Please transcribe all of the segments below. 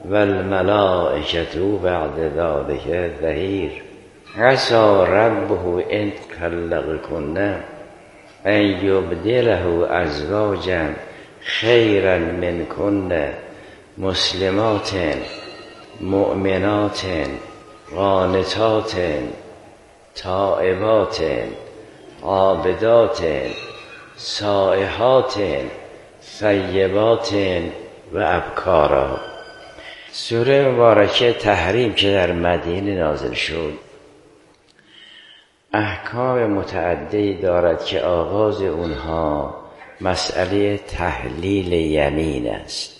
و الملائکة بعد ذلك ظهیر. عسى ربه ان طلقكن ان یبدله ازواجا خیرا منکن مسلمات مؤمنات قانتات تائبات عابدات سائحات ثیبات و ابکارا. سوره مبارکه تحریم که در مدینه نازل شد احکام متعددی دارد که آغاز اونها مسئله تحلیل یمین است.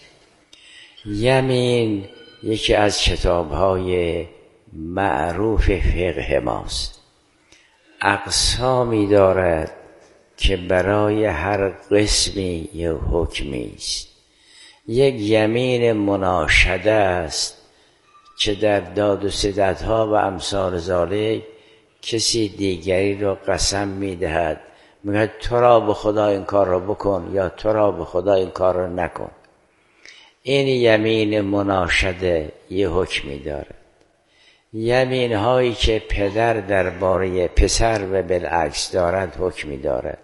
یمین یکی از کتاب‌های معروف فقه ماست. اقسامی دارد که برای هر قسمی یک حکمی است. یک یمین مناشده است که در داد و ستدها و امثال ذالک کسی دیگری رو قسم میدهد، میگه تو را به خدا این کار رو بکن یا تو را به خدا این کار رو نکن. این یمین مناشده یه حکمی دارد. یمین هایی که پدر درباره پسر و بالعکس دارد حکمی دارد.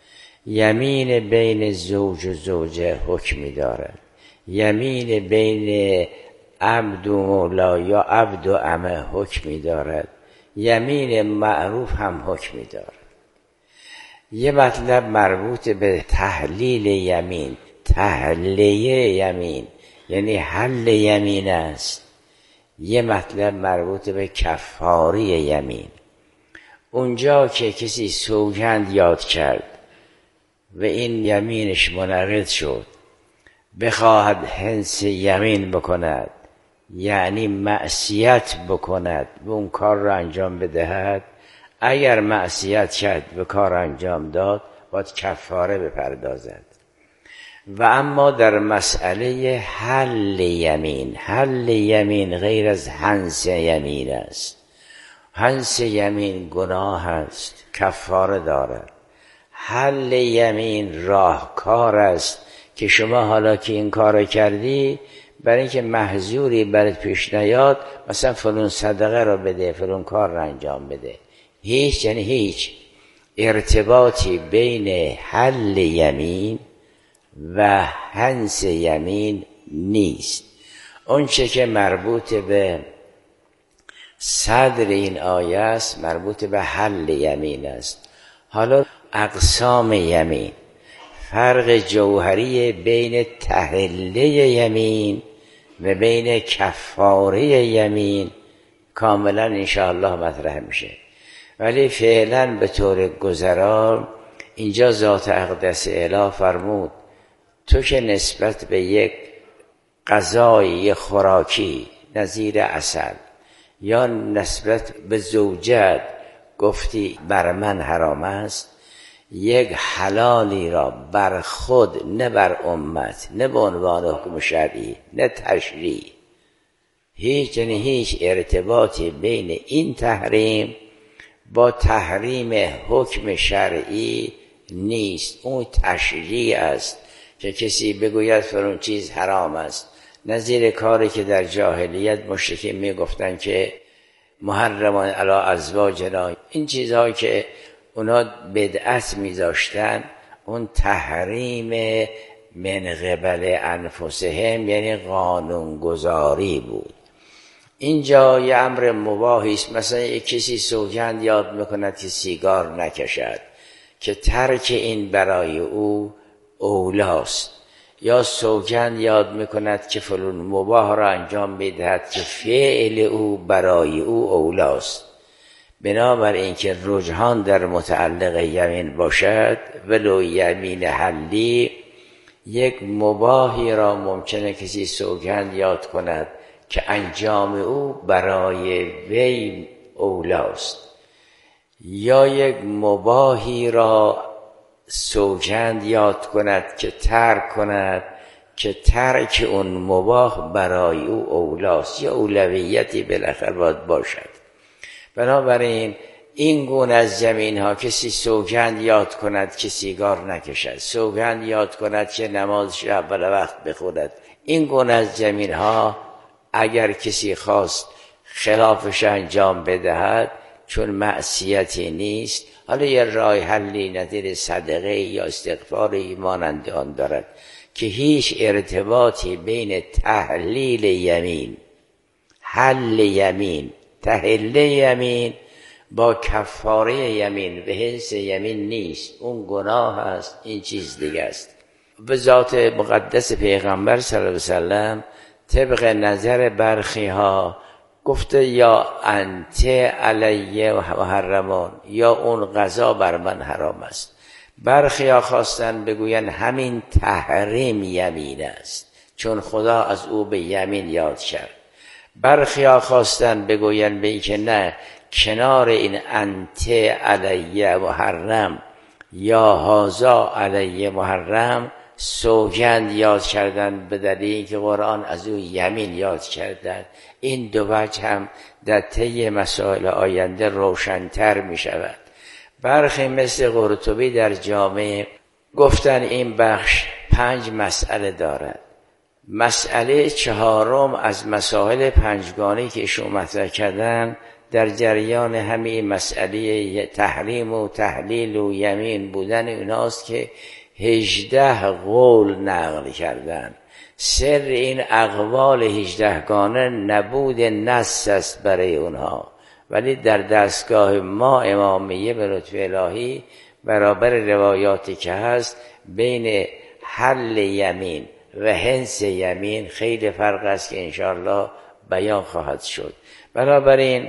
یمین بین زوج و زوجه حکمی دارد. یمین بین عبد و مولا یا عبد و امه حکمی دارد. یمین معروف هم حکمی دارد. یه مطلب مربوط به تحلیل یمین، تحلیه یمین یعنی حل یمین است. یه مطلب مربوط به کفاره یمین. اونجا که کسی سوگند یاد کرد و این یمینش منعقد شد بخواهد حنث یمین بکند، یعنی معصیت بکند و اون کار را انجام بدهد، اگر معصیت کرد به کار انجام داد باید کفاره بپردازد. و اما در مسئله حل یمین، حل یمین غیر از حنث یمین است. حنث یمین گناه است، کفاره دارد. حل یمین راهکار است که شما حالا که این کار کردی برای اینکه محظوری برات پیش نیاد مثلا فلان صدقه رو بده، فلان کار رو انجام بده. هیچ یعنی هیچ ارتباطی بین حل یمین و حنث یمین نیست. اون چه که مربوط به صدر این آیه است مربوط به حل یمین است. حالا اقسام یمین، فرق جوهری بین تحله یمین و بین کفاره یمین کاملا انشاءالله مطرح میشه، ولی فعلا به طور گذرا اینجا ذات اقدس اله فرمود تو که نسبت به یک غذای خوراکی نظیر عسل یا نسبت به زوجت گفتی بر من حرام است، یک حلالی را بر خود نه بر امت نه به عنوان حکم شرعی نه تشریع، هیچ یعنی هیچ ارتباطی بین این تحریم با تحریم حکم شرعی نیست. اون تشریع است که کسی بگوید فلان چیز حرام است، نظیر کاری که در جاهلیت مشرکین میگفتن که محرمان علی ازواجنا، این چیزهایی که اونا بدعت میذاشتن اون تحریم من قبل انفسهم یعنی قانونگذاری بود. اینجا یه امر مباحی است. مثلا یک کسی سوگند یاد میکند که سیگار نکشد که ترک این برای او اولاست، یا سوگند یاد میکند که فلان مباح را انجام میدهد که فعل او برای او اولاست. بنابراین که رجحان در متعلق یمین باشد ولو یمین حلی، یک مباحی را ممکنه کسی سوگند یاد کند که انجام او برای وی اولاست، یا یک مباحی را سوگند یاد کند که ترک کند که ترک اون مباح برای او اولاست یا اولویتی بالاخره باید باشد. بنابراین این گونه از زمین ها کسی سوگند یاد کند که سیگار نکشد، سوگند یاد کند که نمازش اول وقت بخوند، این گونه از زمین ها اگر کسی خواست خلافش انجام بدهد چون معصیتی نیست، حالا یه راه حلی نظیر صدقه یا استغفار مانند آن دارد که هیچ ارتباطی بین تحلیل یمین، حل یمین، تحل یمین با کفاره یمین و حنث یمین نیست. اون گناه است، این چیز دیگه است. به ذات مقدس پیغمبر صلی الله علیه وسلم طبق نظر برخی ها گفته یا انت علیه و محرمون، یا اون قضا بر من حرام است. برخی ها خواستن بگوین همین تحریم یمین است چون خدا از او به یمین یاد کرد. برخی ها خواستن بگوین به این که نه، کنار این انت علیه محرم یا هازا علیه محرم سوگند یاد کردن به دلیل که قرآن از او یمین یاد کردن. این دو وجه هم در طی مسائل آینده روشن‌تر می شود. برخی مثل قرطبی در جامع گفتن این بخش 5 مسئله دارد. مسئله 4 از مسائل 5گانه که ایشون مطرح کردن در جریان همین مسئله تحریم و تحلیل و یمین بودن ایناست که 18 قول نقل کردن. سر این اقوال 18گانه نبود نص است برای اونها، ولی در دستگاه ما امامیه به لطف الهی برابر روایاتی که هست بین حل یمین و حنث یمین خیلی فرق است که انشاءالله بیان خواهد شد. بنابراین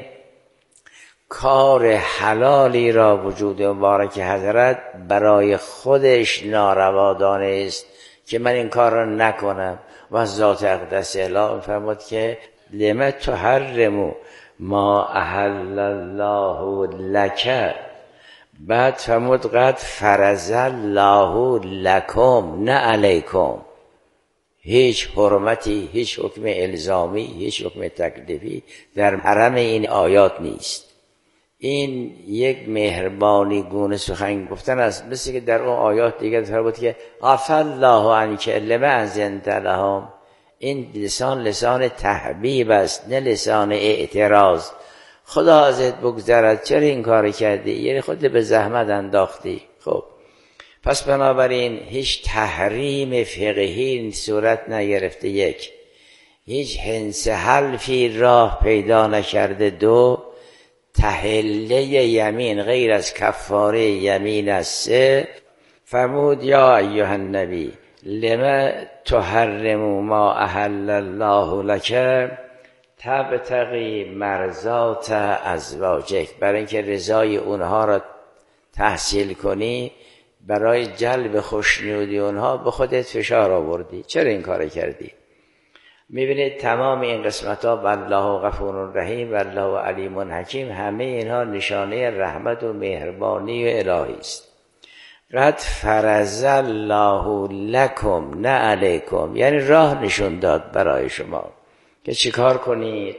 کار حلالی را وجود مبارک حضرت برای خودش ناروا دانست که من این کار را نکنم و ذات اقدس اله فرمود که لم تحرموا ما احل الله لک، بعد فرمود قد فرض الله لکم نه علیکم. هیچ حرمتی، هیچ حکم الزامی، هیچ حکم تکلیفی در حرم این آیات نیست. این یک مهربانی گونه سخن گفتن است، مثل که در اون آیات دیگه فرمود که عفا الله عنک لما اذنت لهم. این لسان تحبیب است نه لسان اعتراض. خدا ازت بگذرد چرا این کار کردی، یعنی خودت به زحمت انداختی. خب پس بنابراین هیچ تحریم فقهی صورت نگرفته، یک هیچ حنث حلفی راه پیدا نکرده، دو تحله یمین غیر از کفاره یمین است، سه فرمود یا ایها النبی لما تحرموا ما احل الله لک تبتغی مرضات ازواجک. برای اینکه رضای اونها را تحصیل کنی، برای جلب خوشنودی اونها به خودت فشار آوردی. چرا این کار کردی؟ میبینید تمام این قسمت ها والله غفور رحیم والله علیم حکیم، همه اینها نشانه رحمت و مهربانی و الهی است. قد فرض الله لکم نه علیکم، یعنی راه نشون داد برای شما که چیکار کنید.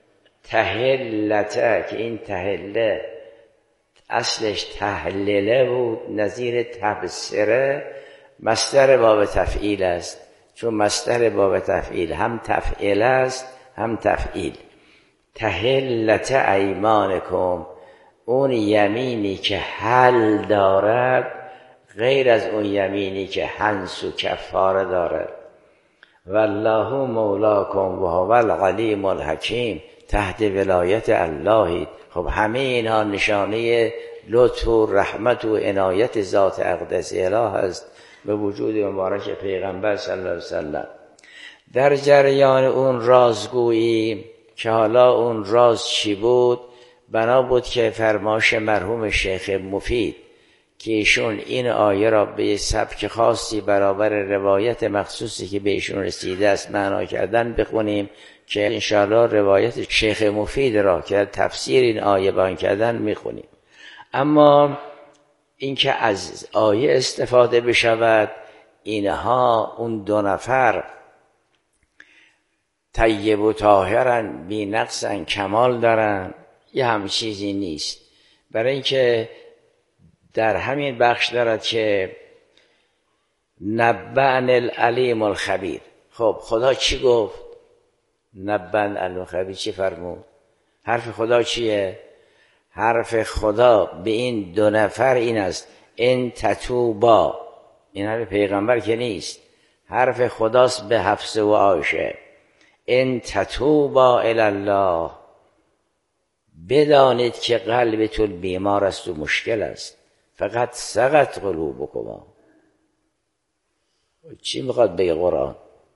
تحلته، که این تحله اصلش تحلله بود، نظیر تبصره، مصدر باب تفعیل است. چون مصدر باب تفعیل هم تفعیل است هم تفعیل. تحلت ایمانکم، اون یمینی که حل دارد غیر از اون یمینی که حنث و کفاره دارد. والله مولاکم و هو العلیم الحکیم، تحت ولایت اللهید. خب همه اینها نشانه لطف و رحمت و عنایت ذات اقدس اله است به وجود مبارک پیغمبر صلی الله علیه وسلم. در جریان اون رازگویی که حالا اون راز چی بود، بنا بود که فرمایش مرحوم شیخ مفید که ایشون این آیه را به سبک خاصی برابر روایت مخصوصی که به ایشون رسیده است معنا کردن بخونیم که انشاءالله روایت شیخ مفید را که تفسیر این آیه بیان کردن میخونیم. اما اینکه از آیه استفاده بشود، اینها اون 2 نفر طیب و طاهرن، بی نقصن، کمال دارن، یه هم چیزی نیست. برای اینکه در همین بخش دارد که نبأن العلیم الخبیر. خب خدا چی گفت؟ نبن المخبی چی فرمود؟ حرف خدا چیه؟ حرف خدا به این دو نفر این است: ان تتوبا. این حرف پیغمبر که نیست، حرف خداست به حفصه و عایشه. ان تتوبا الی الله، بدانید که قلبتون بیمار است و مشکل است. فقط سقط قلوبکما. چی میخواد بگه قرآن؟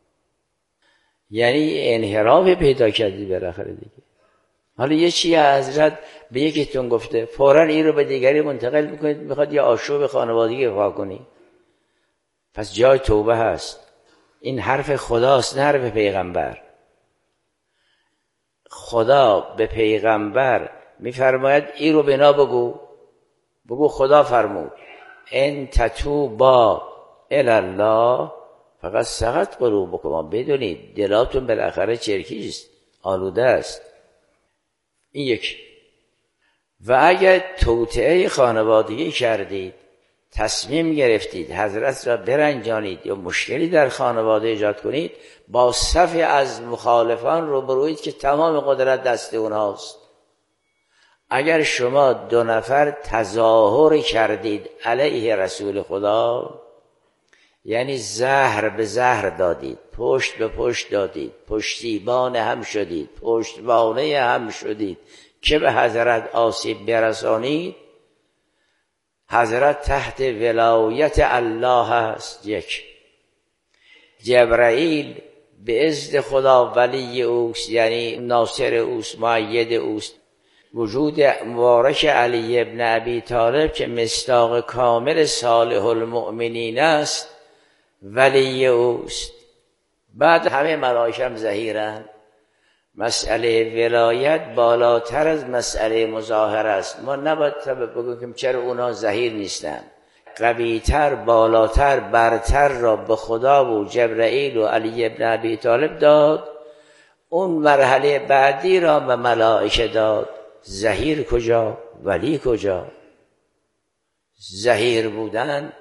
یعنی انحراف پیدا کردی بالاخره دیگه. حالا یه چیه حضرت به یکیتون گفته، فوراً این رو به دیگری منتقل میکنید، میخواد یه آشوب خانوادگی رفع کنی. پس جای توبه هست. این حرف خداست، نه حرف پیغمبر. خدا به پیغمبر میفرماید این رو بنا بگو خدا فرمود ان تتوبا الی الله فقط سقط قلوبکما. بدونید دلاتون بالاخره چرکیست، آلوده است. این یک. و اگر توطئه خانوادگی کردید، تصمیم گرفتید حضرت را برنجانید یا مشکلی در خانواده ایجاد کنید، با صف از مخالفان روبروید که تمام قدرت دست اونهاست. اگر شما 2 نفر تظاهر کردید علیه رسول خدا، یعنی زهر به زهر دادید، پشت به پشت دادید، پشتیبان هم شدید، پشتوانه هم شدید که به حضرت آسیب برسانید، حضرت تحت ولایت الله هست. یک، جبرائیل به اذن خدا ولی اوست، یعنی ناصر اوست، مؤید اوست. وجود مبارک علی ابن ابی طالب که مصداق کامل صالح المؤمنین است ولی اوست. بعد همه ملائکه هم ظهیرند. مسئله ولایت بالاتر از مسئله مظاهره است. ما نباید بگویم چرا اونا ظهیر نیستن. قویتر، بالاتر، برتر را به خدا و جبرائیل و علی ابن ابی طالب داد، اون مرحله بعدی را به ملائکه داد. ظهیر کجا؟ ولی کجا؟ ظهیر بودن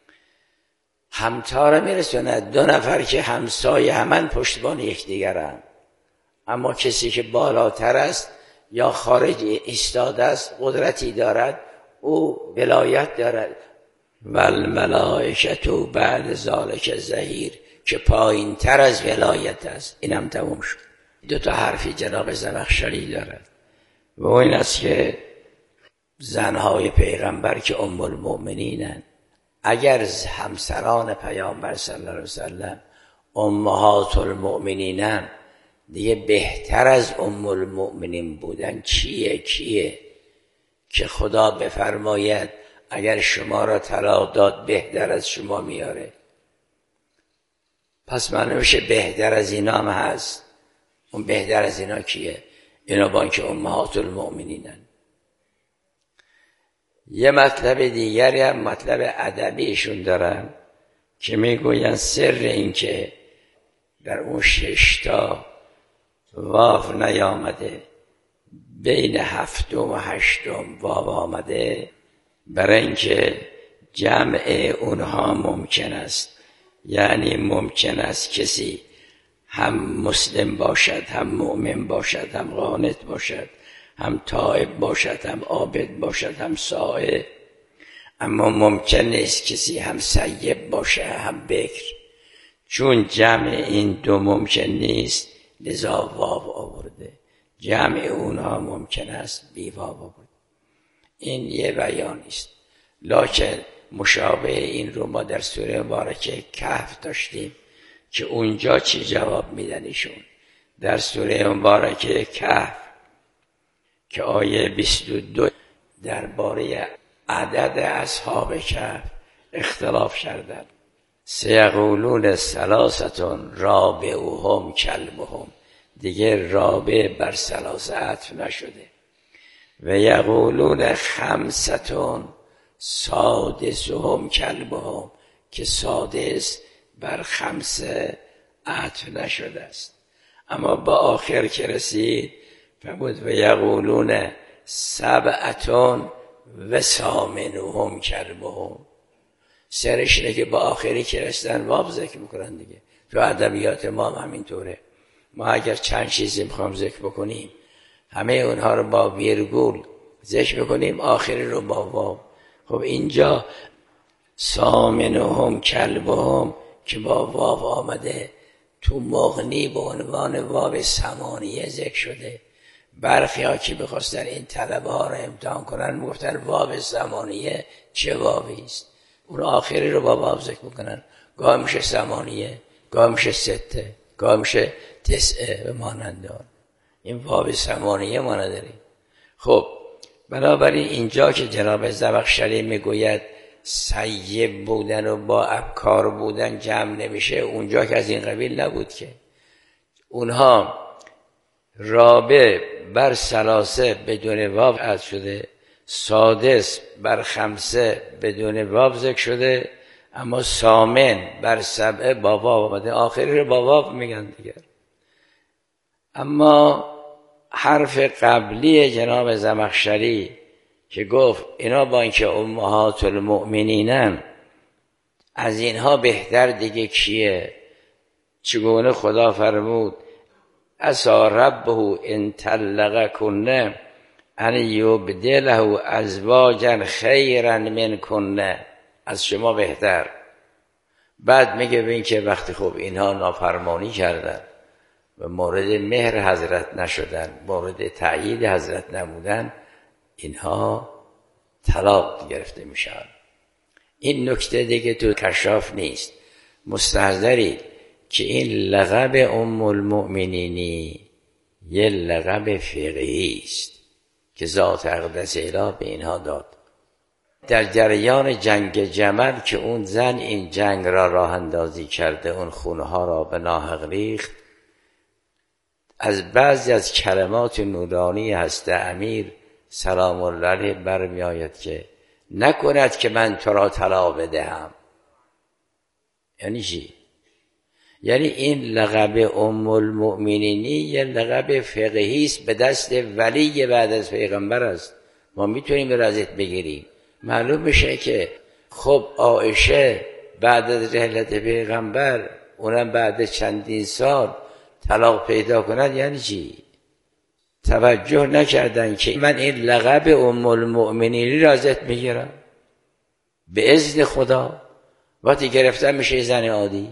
همتا میرسوند. 2 نفر که همسایه همن پشتبان یکدیگرند، اما کسی که بالاتر است یا خارج ایستاده است، قدرتی دارد، او ولایت دارد. والملائکة بعد ذلک ظهیر، که پایین تر از ولایت است. اینم تموم شد. 2 حرفی جناب زمخشری دارد و این است که زنهای پیغمبر که ام المؤمنینن، اگر همسران پیامبر صلی الله علیه وسلم امهات المؤمنینن، دیگه بهتر از ام المؤمنین بودن کیه که خدا بفرماید اگر شما را طلاق داد بهتر از شما میاره؟ پس معلوم میشه بهتر از اینا هم هست. اون بهتر از اینا کیه؟ اینا با اینکه امهات المؤمنینن. یه مطلب دیگری هم مطلب ادبیشون دارن که میگوین سر این که در اون 6 تا واو نیامده، بین 7 و 8 واو آمده، برای اینکه جمع اونها ممکن است. یعنی ممکن است کسی هم مسلم باشد، هم مؤمن باشد، هم قانت باشد، هم تائب باشد، هم عابد باشد، هم سائل. اما ممکن نیست کسی هم سیب باشه هم بکر. چون جمع این 2 ممکن نیست، لذا واو آورده. جمع اونها ممکن است بی واو آورده. این یه بیانی است. لکن مشابه این رو ما در سوره مبارکه کهف داشتیم که اونجا چی جواب میدن ایشون. در سوره مبارکه کهف که آیه 22 درباره عدد اصحاب کهف اختلاف کردند. سیقولون 3 رابعهم کلبهم، دیگه رابع بر 3 عطف نشده. و یقولون 5 سادسهم کلبهم، که سادس بر 5 عطف نشده است. اما با آخر که رسید فرمود و یقولون 7 و ثامنهم کلبهم. سرش اینه که با آخری که رسیدن واو ذکر میکنن دیگه. تو ادبیات ما هم همینطوره. ما اگر چند چیزی میخوام ذکر بکنیم همه اونها رو با ویرگول ذکر بکنیم، آخری رو با واو. خب اینجا سامنهم کلبهم که با واو آمده، تو مغنی به عنوان واو ثمانیه ذکر شده. برخی ها که بخواستن این طلبه ها رو امتحان کنن میگفتن واو ثمانیه چه واوی است، اون آخری رو با واو ذکر بکنن، گاه میشه ثمانیه، گاه میشه سته، گاه میشه تسعه و مانند آن. این واو ثمانیه ما نداریم. خب بنابراین اینجا که جناب زمخشری میگوید سیب بودن و با ابکار بودن جمع نمیشه، اونجا که از این قبیل نبود که اونها رابع بر ثلاثه بدون واو عطف شده، سادس بر خمسه بدون واو ذکر شده، اما ثامن بر سبعه با واو آمده، آخری رو با واو میگن دیگر. اما حرف قبلی جناب زمخشری که گفت اینا با اینکه امهات المؤمنینن از اینها بهتر دیگه کیه، چگونه خدا فرمود عسی ربه ان طلقکن ان یبدله ازواجا خیرا منکن، از شما بهتر. بعد میگه ببین که وقتی خب اینها نافرمانی کردن و مورد مهر حضرت نشدن، مورد تأیید حضرت نمودن، اینها طلاق گرفته میشن. این نکته دیگه تو کشاف نیست، مستحضرید که این لقب ام المؤمنینی یه لقب فقهی است که ذات اقدس الهی به اینها داد. در جریان جنگ جمل که اون زن این جنگ را راه اندازی کرده، اون خونها را به ناحق ریخت، از بعضی از کلمات نورانی هست امیر سلام الله علیه برمی آید که نکند که من تو را طلاق بدهم. یعنی چی؟ یعنی این لقب ام المؤمنینی یه لقب فقهی است به دست ولی بعد از پیغمبر است. ما میتونیم رضایت بگیریم. معلوم میشه که خب عایشه بعد از رحلت پیغمبر، اونم بعد چندین سال طلاق پیدا کند، یعنی چی؟ توجه نکردن که من این لقب ام المؤمنینی را ازت میگیرم به اذن خدا، وقتی گرفتن میشه زن عادی.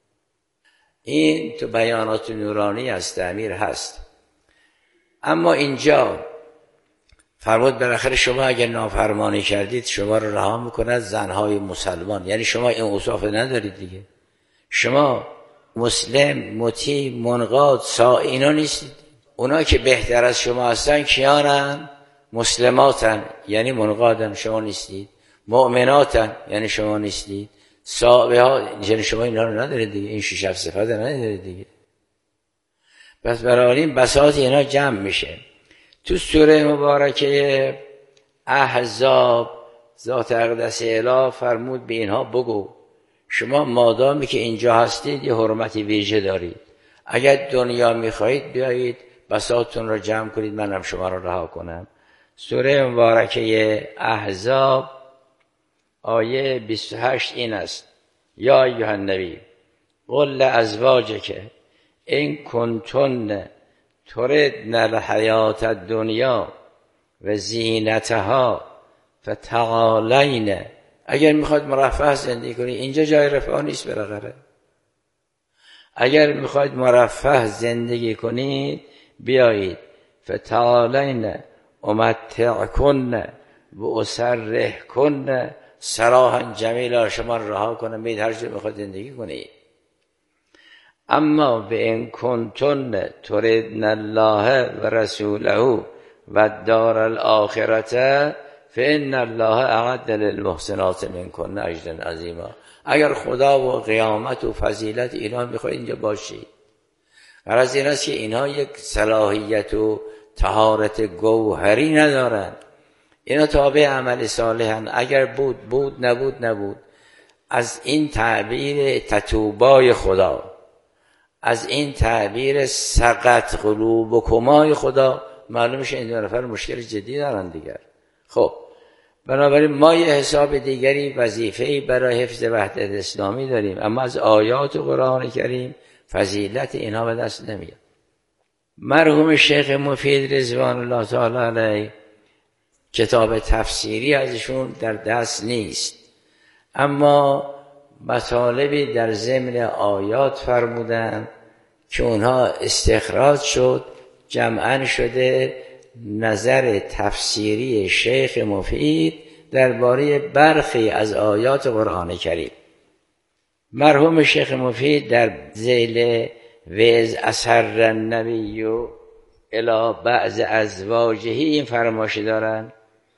این تو بیانات نورانی از امیر هست. اما اینجا فرمود بالاخره شما اگر نافرمانی کردید شما رو رها میکند زنهای مسلمان، یعنی شما این اوصاف ندارید دیگه، شما مسلم، مطیع، منقاد، اینا نیستید. اونا که بهتر از شما هستن کیانن؟ مسلماتن، یعنی منقادن، شما نیستید. مؤمناتن، یعنی شما نیستید. صحابه ها، یعنی شما اینا رو ندارید دیگه، این 6 صفت ندارید دیگه. پس بنابراین بساط اینا جمع میشه. تو سوره مبارکه احزاب ذات اقدس الهی فرمود به اینها بگو شما مادامی که اینجا هستید یه حرمتی ویژه دارید، اگر دنیا میخواهید بیایید بساطتون رو جمع کنید منم شما رو رها کنم. سوره مبارکه احزاب آیه 28 این است: یا ایها النبی قل لازواجک ان کنتن تردن الحیات الدنیا و زینتها فتعالین. اگر میخواد مرفه زندگی کنی، اینجا جای رفاه نیست بالاخره. اگر میخواید مرفه زندگی کنید بیایید فتعالین امتعکن و اسرحکن سراحا جمیلا، شما رها کنم بید هر جور میخواد زندگی کنید. اما به این کنتن تردن الله و رسوله و الدار الاخرته فان الله اعد للمحسنات منکن اجرا عظیما. اگر خدا و قیامت و فضیلت اینا میخواید اینجا باشید. غرض این است که اینها یک صلاحیت و طهارت گوهری ندارند، اینا تابع عمل صالحن. اگر بود نبود. از این تعبیر تتوبای خدا، از این تعبیر سقط قلوبکمای خدا معلوم میشه این دو نفر مشکل جدی دارن دیگر. خب بنابراین ما یه حساب دیگری وظیفه‌ای برای حفظ وحدت اسلامی داریم، اما از آیات قرآن کریم فضیلت اینها به دست نمیاد. مرحوم شیخ مفید رضوان الله تعالی علیه کتاب تفسیری ازشون در دست نیست، اما مطالبی در ضمن آیات فرمودن که اونها استخراج شد، جمعاً شده نظر تفسیری شیخ مفید درباره برخی از آیات قرآن کریم. مرحوم شیخ مفید در ذیل وَإِذْ أَسَرَّ النَّبِيُّ إِلَىٰ بَعْضِ أَزْوَاجِهِ این فرمایش دارن،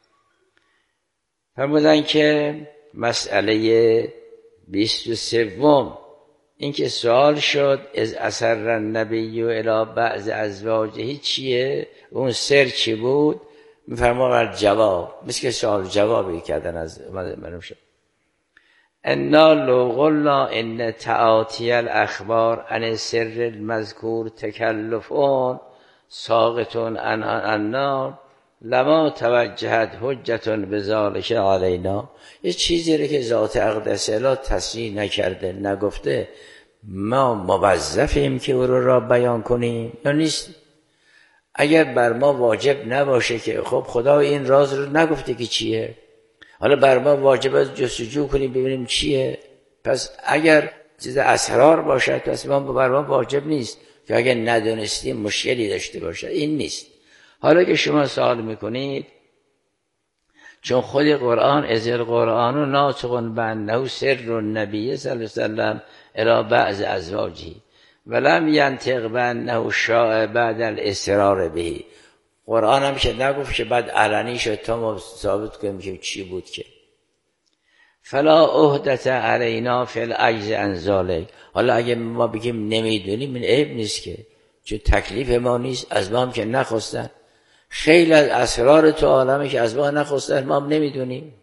فرمودن که مسئله 23 این که سوال شد از اثر النبی الی بعض ازواجه چیه، اون سر چی بود، میفرماید جواب، مثل که سوال جوابی کردن از منم شد. انا لو قلنا ان تعاطی الاخبار عن سر المذکور تکلفون ساقطون عن النار لما توجهت حجت بذالک علینا. یه چیزی رو که ذات اقدس اله تصریح نکرده نگفته، ما موظفیم که او رو را بیان کنیم یا نیست؟ اگر بر ما واجب نباشه که خب خدا این راز رو نگفته که چیه، حالا بر ما واجب است جستجو کنیم ببینیم چیه. پس اگر چیز اسرار باشد پس بر ما واجب نیست که اگر ندونستیم مشکلی داشته باشه، این نیست. حالا که شما سوال میکنید، چون خود قرآن از القرآن ناطق بأنه سر النبی صلی الله علیه وسلم الی بعض ازواجه ولم ینطق بأنه شاء بعد الاسرار به. قرآن هم که نگفت که بعد علنی شد تا ما ثابت کنیم که چی بود. که فلا عهدة علینا فی العجز عن ذلک. حالا اگه ما بگیم نمیدونیم این عیب نیست که، چون تکلیف ما نیست، از ما هم که نخواستن. خیلی از اسرار تو عالمه که از ما نخواستن، ما هم نمیدونیم.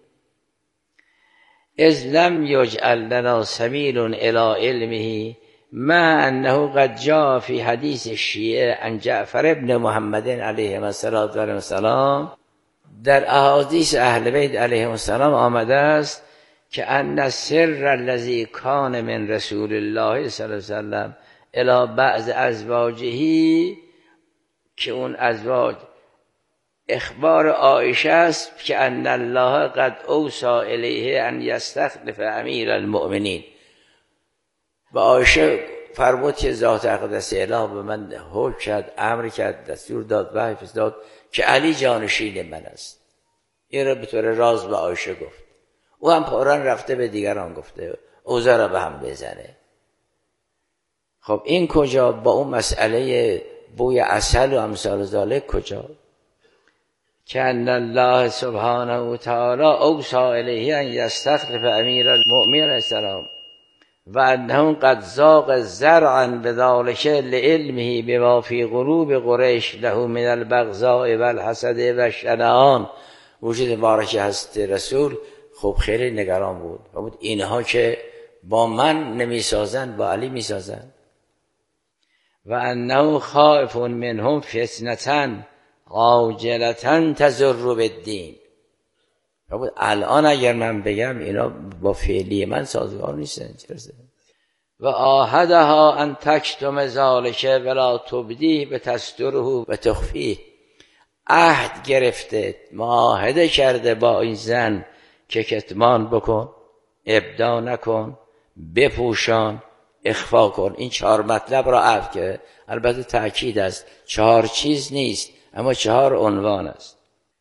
اذ لم یجعل لنا سبیل الی علمه ما انه قد جاء فی حدیث الشیعه عن جعفر ابن محمد علیه السلام، در احادیث اهل بیت علیهم السلام آمده است که ان السر الذی کان من رسول الله صلی الله علیه وسلم الی بعض ازواجه، که اون ازواج اخبار عایشه است که ان الله قد اوصى الیه ان یستخلف امیر المؤمنین. و عایشه فرمود که ذات اقدس اله به من حکم کرد، امر کرد، دستور داد، وحی فرستاد که علی جانشین من است. این را به طور راز به عایشه گفت. او هم فوراً رفته به دیگران گفته اوضاع را به هم بزنه. خب این کجا با اون مسئله بوی عسل و امثال ذالک کجا؟ که ان الله سبحانه و تعالی اوصى الیه ان یستخلف امیر المؤمنین السلام و انهم قد ذاق زرعا بذلک لعلمه بما فی قلوب قریش له من البغضاء والحسد والشنعان. وجود بارک هست رسول خب خیلی نگران بود اینها که با من نمیسازن با علی میسازن. و انه خائف منهم فتنة عاجلة تضر بالدین. الان اگر من بگم اینا با فعلی من سازگار نیستن. و عاهدها ان تکتم ذلک ولا تبدیه بتستره و تخفیه. عهد گرفته، معاهده کرده با این زن که کتمان بکن، ابدا نکن، بپوشان، اخفا کن. این 4 مطلب را عهد که البته تأکید است، 4 چیز نیست اما 4 عنوان است.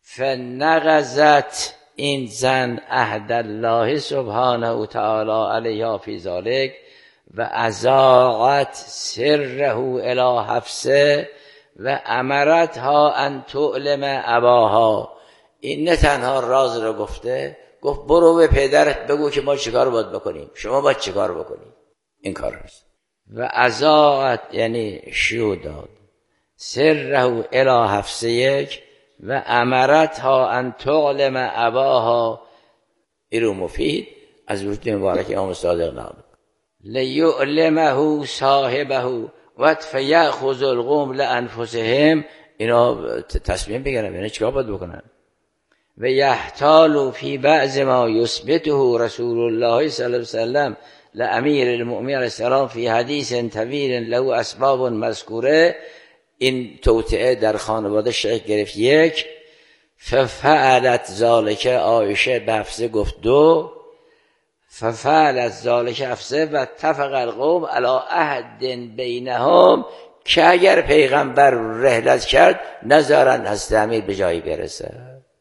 فنقضت این زن عهد الله سبحانه و تعالی علیها فی ذلک و اذاعت سره الی حفصه و امرتها ان تعلم اباها. این نه تنها راز را گفت برو به پدرت بگو که ما چیکار باید بکنیم، شما باید چیکار بکنیم. این کار است. و اذاعت یعنی شیوع داد، سره الی حفصه 1 و امرتها ان تعلم اباها. ایرو مفید از وجود مبارک امام صادق نام لیعلمه صاحبه و فیأخذ القوم لانفسهم. اینا تصمیم بگیرن یعنی چیکار باید بکنن. و یحتال فی بعض ما یثبته رسول الله صلی الله علیه وسلم لامیر المؤمنین علیه السلام فی حدیث طویل له اسباب مذکوره. این توطئه در خانواده شکل گرفت. یک، ففعلت ذالک، عایشه به حفصه گفت. دو، ففعلت ذالک حفصه و اتفق القوم علی عهد بینهم، که اگر پیغمبر رحلت کرد نذارن حضرت امیر به جایی برسه.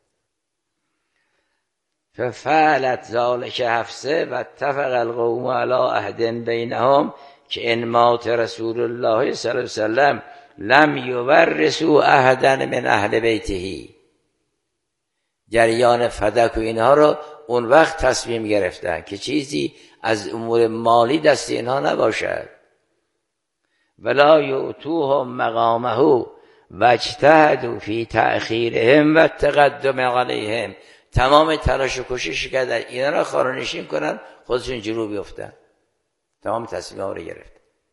ففعلت ذالک حفصه و اتفق القوم علی عهد بینهم که ان مات رسول الله صلی الله علیه وسلم لم یورثوا احدا من اهل بیته. جریان فدک و اینها رو اون وقت تصمیم گرفتن که چیزی از امور مالی دست اینها نباشد. ولا یؤتوهم مقامه و اجتهدوا فی تأخیرهم و التقدم علیهم. تمام تلاش و کوشش کردن اینا را خارنشین کنن، خودشون جلو بیفتن. تمام تصمیم‌ها رو گرفت.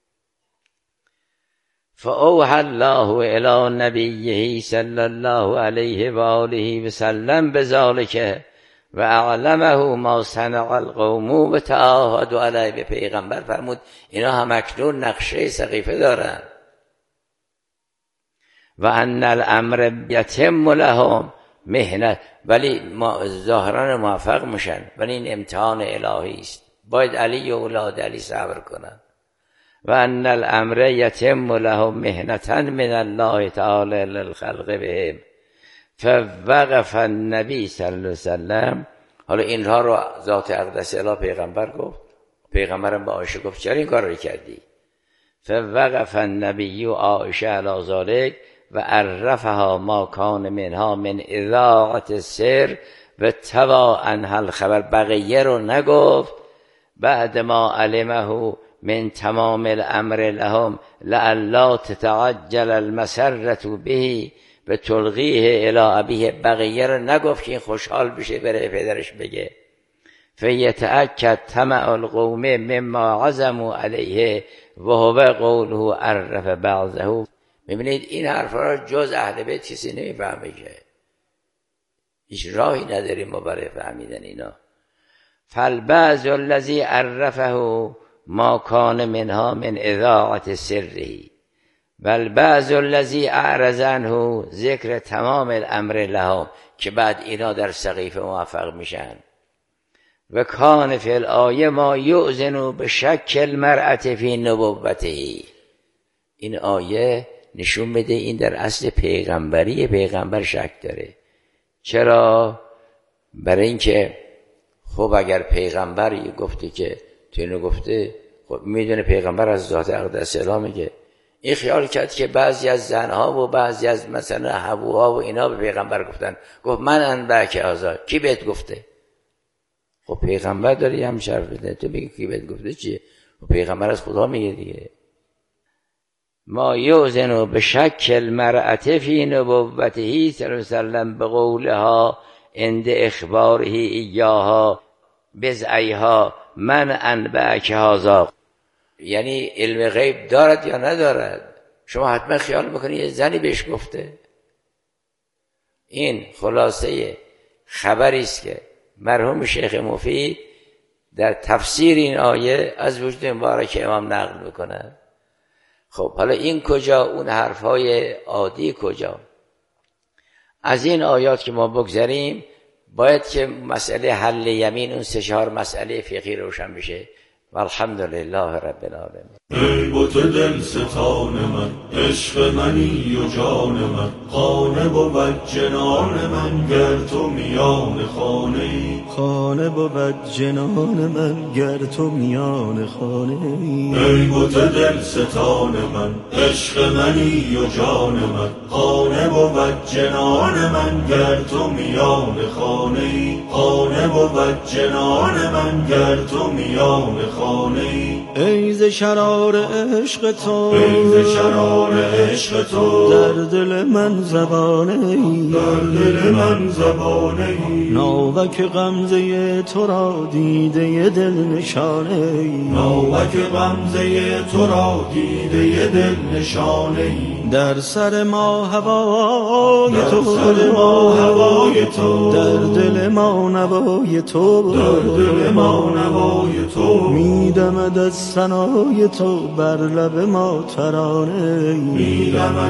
فاوحى الله الی نبیه صلی الله علیه و آله و سلم بذالک و اعلمه ما صنع القوم و تعاهدوا علیه. به پیغمبر فرمود اینا هم اکنون نقشه سقیفه دارن. و ان الامر یتم لهم مهنت، ولی ظاهرا موفق میشن، ولی این امتحان الهی است. باید علی و اولاد علی صبر کنن. و ان الامر یتم لهم مهنتا من الله تعالی للخلق بهم. فوقف النبی صلی الله علیه وسلم. حالا اینها رو ذات اقدس اله پیغمبر گفت. پیغمبرم به عایشه گفت چرا این کار رو کردی؟ فوقف النبی عایشه علی ذلک و عرفها ما کان منها من اذاعت السر و توا عنها الخبر. بقیه رو نگفت. بعد ما علمه من تمام الامر لهم لئلا تتعجل المسرة به و تلقیه الی ابیه. بقیه رو نگفت که این خوشحال بشه بره پدرش بگه. فیتأکد طمع القوم مما عزموا علیه و هو قوله عرف بعضه. میبینید این حرفا را جز اهل بیت کسی نمیفهمه، که هیچ راهی نداریم ما برای فهمیدن اینا. فالبعض الذی عرفه ما کان منها من اذاعت سره و البعض الذی اعرض عنه ذکر تمام الامر لهم، که بعد اینا در سقیفه موفق میشن. و کان فی الآیه ما یؤذن بشک المرأة فی نبوته. این آیه نشون بده این در اصل پیغمبری پیغمبر شک داره. چرا؟ برای اینکه خب اگر پیغمبری گفته که تو اینو گفته، خب میدونه پیغمبر از ذات اقدس اله میگه. این خیال کرد که بعضی از زنها و بعضی از مثلا حبوها و اینا به پیغمبر گفتن، گفت من انبعک آزاد. کی بهت گفته؟ خب پیغمبر داری هم شرف بده، تو بگی کی بهت گفته چیه؟ خب پیغمبر از خدا میگه دیگه. ما یؤذن بشک المرأة فی نبوته صلی الله علیه وسلم بقولها عند اخباره ایاها بزعیها من انبعک هذا. یعنی علم غیب دارد یا ندارد؟ شما حتما خیال میکنید یه زنی بهش گفته. این خلاصه خبری است که مرحوم شیخ مفید در تفسیر این آیه از وجود مبارک امام نقل میکنه. خب حالا این کجا، اون حرفهای عادی کجا؟ از این آیات که ما بگذاریم باید که مسئله حل یمین اون 3-4 مسئله فقهی روشن بشه. والحمدلله رب العالمین. ای بت دل ستان من، عشق منی و جان من، خانه بود جنان من گر تو میان خانه ای. خانه بود جنان من گر تو میان خانه ای. ای بت دل ستان من، عشق منی و جان من، خانه بود جنان من گر تو میان خانه ای. خانه بود جنان من گر تو میان خانه ای. ای ز شرار عشق تو، ای ز شرار عشق تو، در دل من زبانه ای. در دل من زبانه ای. ناوک غمزه تو را دیده دل نشانه ای. ناوک غمزه تو را دیده دل نشانه ای. در سر ما هوای تو، در سر ما هوای تو، در دل ما نوای تو، در دل ما نوای تو. میدمد از ثنای تو بر لب ما ترانه ای. میدمد